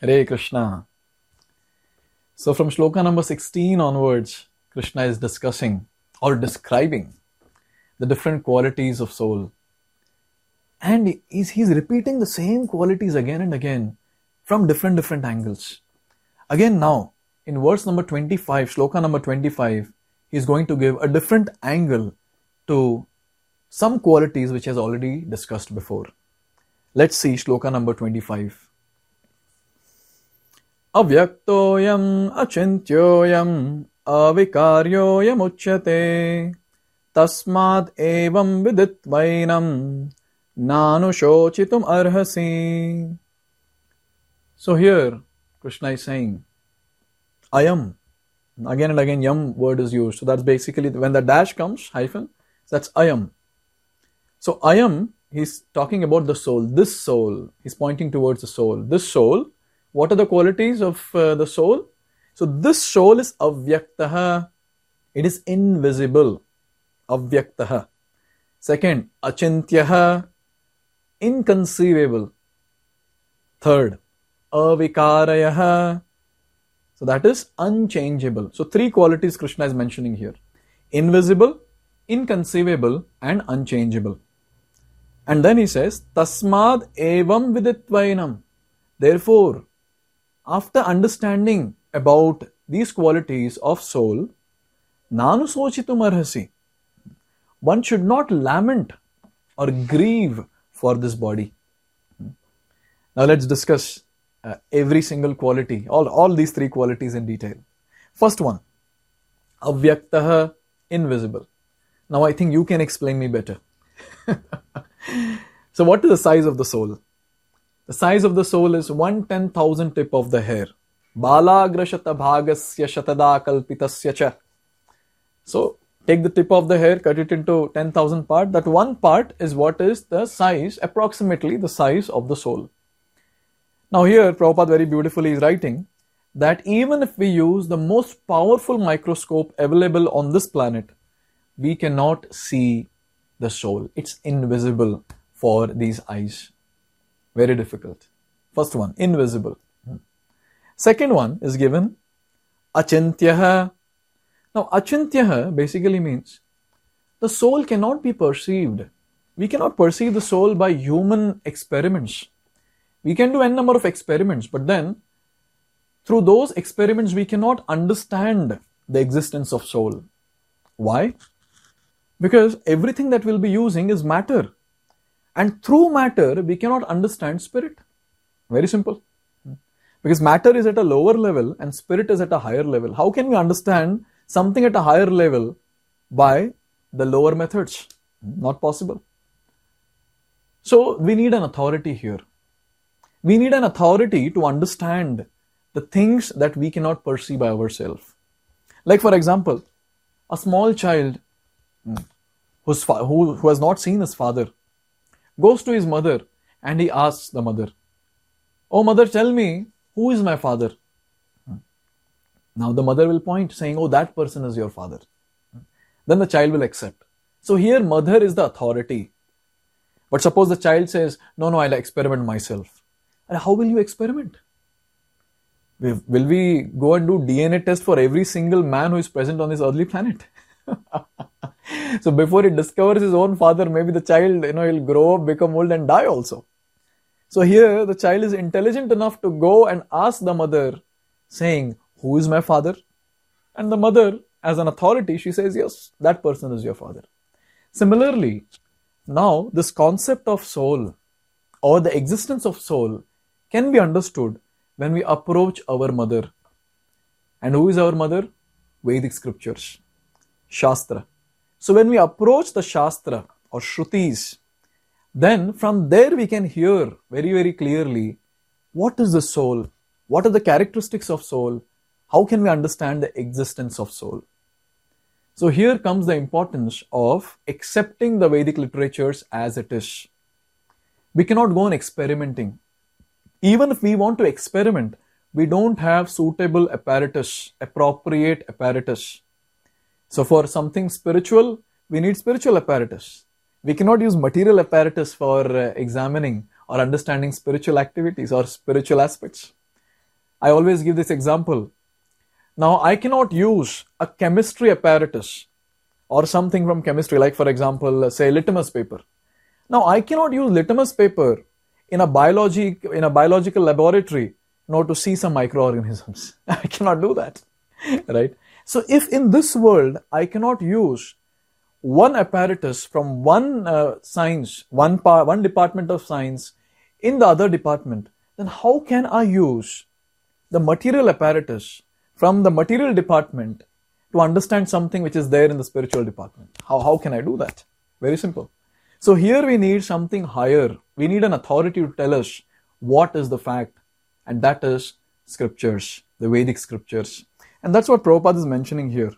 Hare Krishna. So from shloka number 16 onwards, Krishna is discussing or describing the different qualities of soul. And he's repeating the same qualities again and again from different angles. Again now, in verse number 25, shloka number 25, he's going to give a different angle to some qualities which has already discussed before. Let's see shloka number 25. Avyaktoyam achintyoyam avikaryoyam uchyate tasmad evam viditvainam nanushochitum arhasi. So here Krishna is saying ayam. Again and again yam word is used. So that's basically when the dash comes, hyphen, that's ayam. So ayam, he's talking about the soul. This soul, he's pointing towards the soul. This soul, what are the qualities of the soul? So this soul is avyaktaha. It is invisible. Avyaktaha. Second, achintyaha. Inconceivable. Third, avikarayaha. So that is unchangeable. So three qualities Krishna is mentioning here. Invisible, inconceivable and unchangeable. And then he says, Tasmad evam viditvainam. Therefore, after understanding about these qualities of soul, nanusochitum arhasi. One should not lament or grieve for this body. Now let's discuss every single quality, all these three qualities in detail. First one, avyaktaha, invisible. Now I think you can explain me better. So what is the size of the soul? The size of the soul is 1/10,000th tip of the hair. Balagra shata bhagasya shatada kalpitasya cha. So take the tip of the hair, cut it into 10,000 parts. That one part is what is the size, approximately the size of the soul. Now here Prabhupada very beautifully is writing that even if we use the most powerful microscope available on this planet, we cannot see the soul. It's invisible for these eyes. Very difficult. First one, invisible. Second one is given achintyaha. Now achintyaha basically means the soul cannot be perceived. We cannot perceive the soul by human experiments. We can do n number of experiments, but then through those experiments we cannot understand the existence of soul. Why? Because everything that we'll be using is matter. And through matter, we cannot understand spirit. Very simple. Because matter is at a lower level and spirit is at a higher level. How can we understand something at a higher level by the lower methods? Not possible. So we need an authority here. We need an authority to understand the things that we cannot perceive by ourselves. Like for example, a small child who has not seen his father goes to his mother and he asks the mother, "Oh mother, tell me, who is my father?" Now the mother will point saying, "Oh, that person is your father." Then the child will accept. So here mother is the authority. But suppose the child says, no, I'll experiment myself. And how will you experiment? Will we go and do DNA test for every single man who is present on this earthly planet? So before he discovers his own father, maybe the child, he'll grow up, become old and die also. So here the child is intelligent enough to go and ask the mother saying, "Who is my father?" And the mother, as an authority, she says, "Yes, that person is your father." Similarly, now this concept of soul or the existence of soul can be understood when we approach our mother. And who is our mother? Vedic scriptures, Shastra. So when we approach the Shastra or Shrutis, then from there we can hear very, very clearly what is the soul, what are the characteristics of soul, how can we understand the existence of soul. So here comes the importance of accepting the Vedic literatures as it is. We cannot go on experimenting. Even if we want to experiment, we don't have suitable apparatus, appropriate apparatus. So for something spiritual, we need spiritual apparatus. We cannot use material apparatus for examining or understanding spiritual activities or spiritual aspects. I always give this example. Now, I cannot use a chemistry apparatus or something from chemistry, like for example, say litmus paper. Now, I cannot use litmus paper in a biological laboratory, to see some microorganisms. I cannot do that, right? So, if in this world I cannot use one apparatus from one science, one department of science in the other department, then how can I use the material apparatus from the material department to understand something which is there in the spiritual department? How can I do that? Very simple. So here we need something higher. We need an authority to tell us what is the fact, and that is scriptures, the Vedic scriptures. And that's what Prabhupada is mentioning here.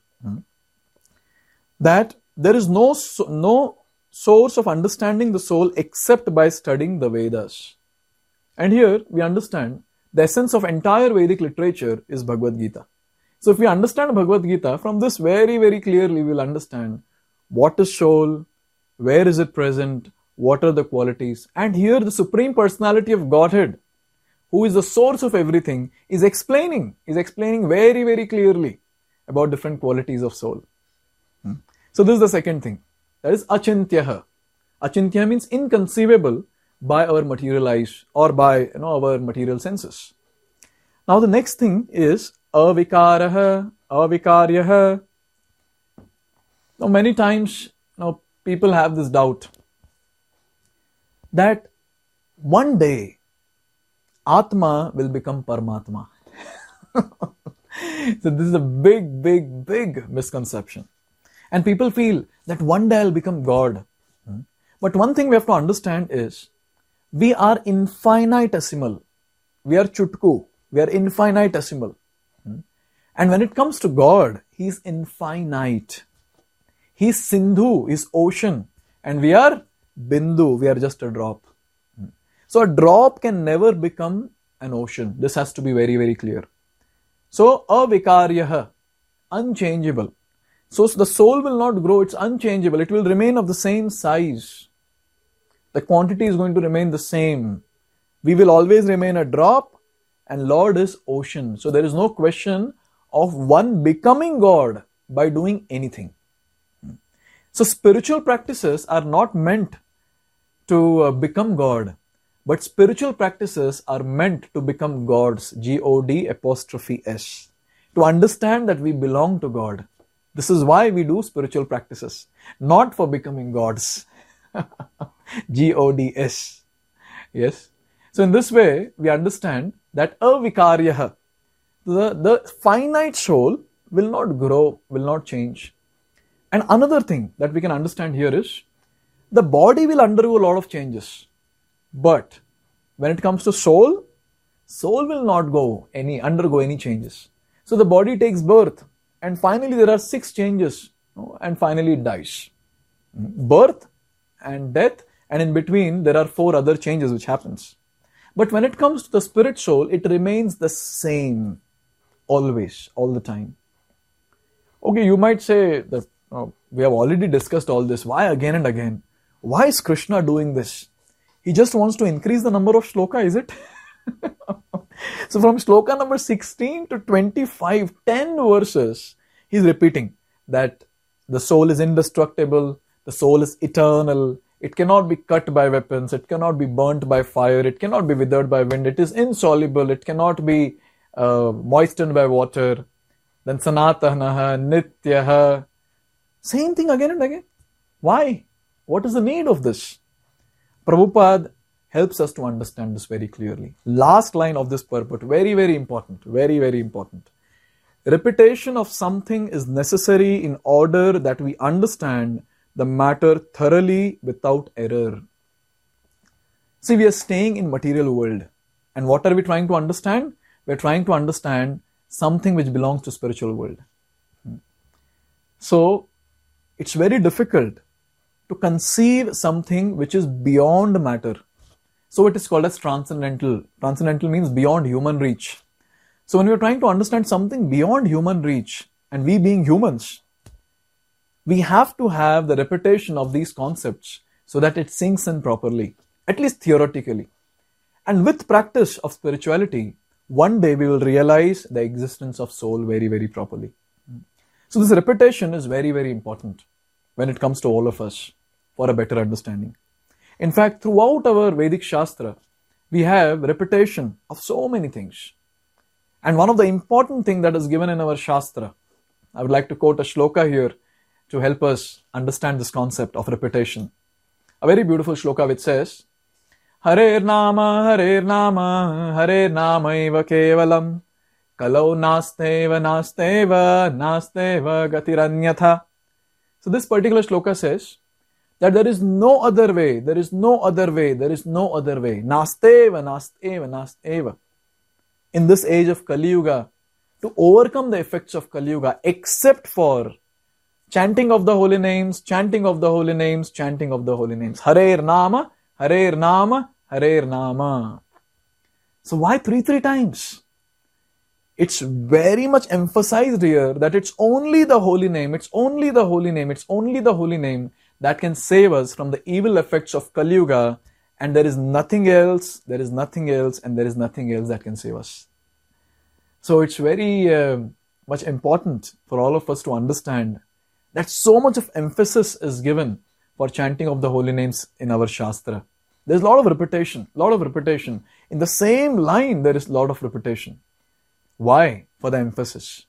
That there is no source of understanding the soul except by studying the Vedas. And here we understand the essence of entire Vedic literature is Bhagavad Gita. So if we understand Bhagavad Gita, from this very, very clearly we will understand what is soul, where is it present, what are the qualities. And here the Supreme Personality of Godhead, who is the source of everything, is explaining very, very clearly about different qualities of soul. So this is the second thing. That is Achintyaha. Achintya means inconceivable by our material eyes or by our material senses. Now the next thing is Avikaraha, Avikaryaha. Now many times people have this doubt that one day Atma will become Paramatma. So this is a big, big, big misconception. And people feel that one day I'll become God. But one thing we have to understand is we are infinitesimal. We are chutku. We are infinitesimal. And when it comes to God, He is infinite. He is Sindhu, He is ocean. And we are Bindu. We are just a drop. So a drop can never become an ocean. This has to be very, very clear. So avikaryaha, unchangeable. So the soul will not grow, it's unchangeable. It will remain of the same size. The quantity is going to remain the same. We will always remain a drop, and Lord is ocean. So there is no question of one becoming God by doing anything. So spiritual practices are not meant to become God, but spiritual practices are meant to become gods, G-O-D''S, to understand that we belong to God. This is why we do spiritual practices, not for becoming gods. G-O-D-S. Yes. So in this way, we understand that avikaryaha, the finite soul will not grow, will not change. And another thing that we can understand here is, the body will undergo a lot of changes. But when it comes to soul will not undergo any changes. So the body takes birth, and finally there are 6 changes, and finally it dies. Birth and death, and in between there are 4 other changes which happens. But when it comes to the spirit soul, it remains the same, always, all the time. Okay, you might say that we have already discussed all this. Why again and again? Why is Krishna doing this? He just wants to increase the number of shloka, is it? So from shloka number 16 to 25, 10 verses, he's repeating that the soul is indestructible, the soul is eternal, it cannot be cut by weapons, it cannot be burnt by fire, it cannot be withered by wind, it is insoluble, it cannot be moistened by water. Then sanatanaha, nityaha. Same thing again and again. Why? What is the need of this? Prabhupada helps us to understand this very clearly. Last line of this purport, very, very important. Very, very important. Repetition of something is necessary in order that we understand the matter thoroughly without error. See, we are staying in material world. And what are we trying to understand? We are trying to understand something which belongs to spiritual world. So, it's very difficult to conceive something which is beyond matter. So it is called as transcendental. Transcendental means beyond human reach. So when we are trying to understand something beyond human reach, and we being humans, we have to have the repetition of these concepts so that it sinks in properly, at least theoretically. And with practice of spirituality, one day we will realize the existence of soul very, very properly. So this repetition is very, very important when it comes to all of us for a better understanding. In fact, throughout our Vedic Shastra, we have repetition of so many things. And one of the important things that is given in our Shastra, I would like to quote a shloka here to help us understand this concept of repetition. A very beautiful shloka which says, Harer Nama, Harer Nama, Harer Namaiva Kevalam, Kalau Nasteva, Nasteva, Nasteva Gatiranyatha. So this particular shloka says that there is no other way, there is no other way, there is no other way. Nasteva, Nasteva, Nasteva. In this age of Kali Yuga, to overcome the effects of Kali Yuga, except for chanting of the holy names, chanting of the holy names, chanting of the holy names. Harer Nama, Harer Nama, Harer Nama. So why three times? It's very much emphasized here that it's only the holy name, it's only the holy name, it's only the holy name that can save us from the evil effects of Kali Yuga, and there is nothing else, there is nothing else, and there is nothing else that can save us. So it's very much important for all of us to understand that so much of emphasis is given for chanting of the holy names in our Shastra. There's a lot of repetition, In the same line, there is a lot of repetition. Why? For the emphasis.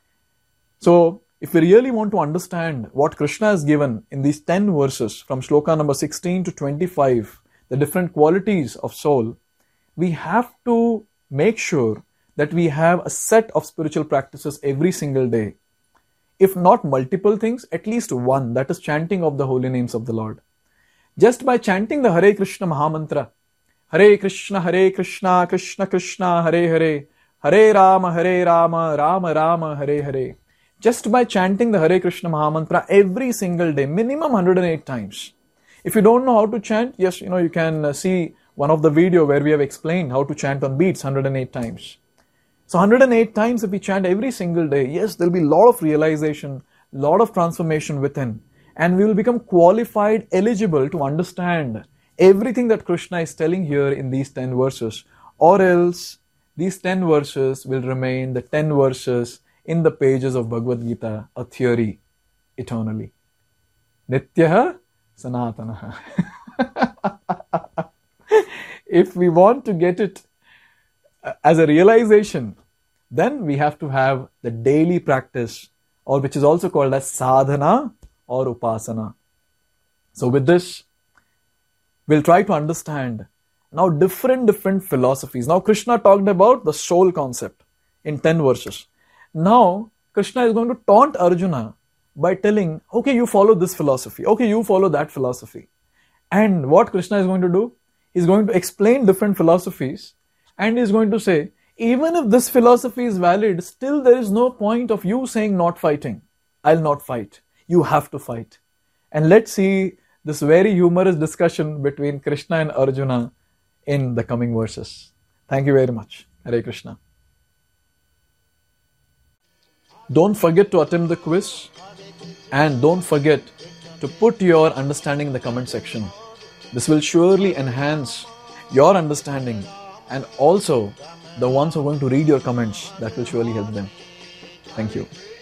So, if we really want to understand what Krishna has given in these 10 verses from shloka number 16 to 25, the different qualities of soul, we have to make sure that we have a set of spiritual practices every single day. If not multiple things, at least one, that is chanting of the holy names of the Lord. Just by chanting the Hare Krishna Mahamantra, Hare Krishna, Krishna Krishna, Hare Hare, Hare Rama, Rama Rama, Hare Hare. Just by chanting the Hare Krishna Mahamantra every single day, minimum 108 times. If you don't know how to chant, yes, you can see one of the video where we have explained how to chant on beats 108 times. So 108 times if we chant every single day, yes, there will be a lot of realization, lot of transformation within, and we will become qualified, eligible to understand everything that Krishna is telling here in these 10 verses, or else these 10 verses will remain the 10 verses in the pages of Bhagavad Gita, a theory, eternally. Nityaha Sanatanaha. If we want to get it as a realization, then we have to have the daily practice, or which is also called as sadhana or upasana. So with this, we'll try to understand now different philosophies. Now Krishna talked about the soul concept in 10 verses. Now Krishna is going to taunt Arjuna by telling, okay, you follow this philosophy, okay, you follow that philosophy. And what Krishna is going to do? He's going to explain different philosophies, and he's going to say, even if this philosophy is valid, still there is no point of you saying not fighting. I'll not fight. You have to fight. And let's see this very humorous discussion between Krishna and Arjuna in the coming verses. Thank you very much. Hare Krishna. Don't forget to attempt the quiz, and don't forget to put your understanding in the comment section. This will surely enhance your understanding, and also the ones who are going to read your comments, that will surely help them. Thank you.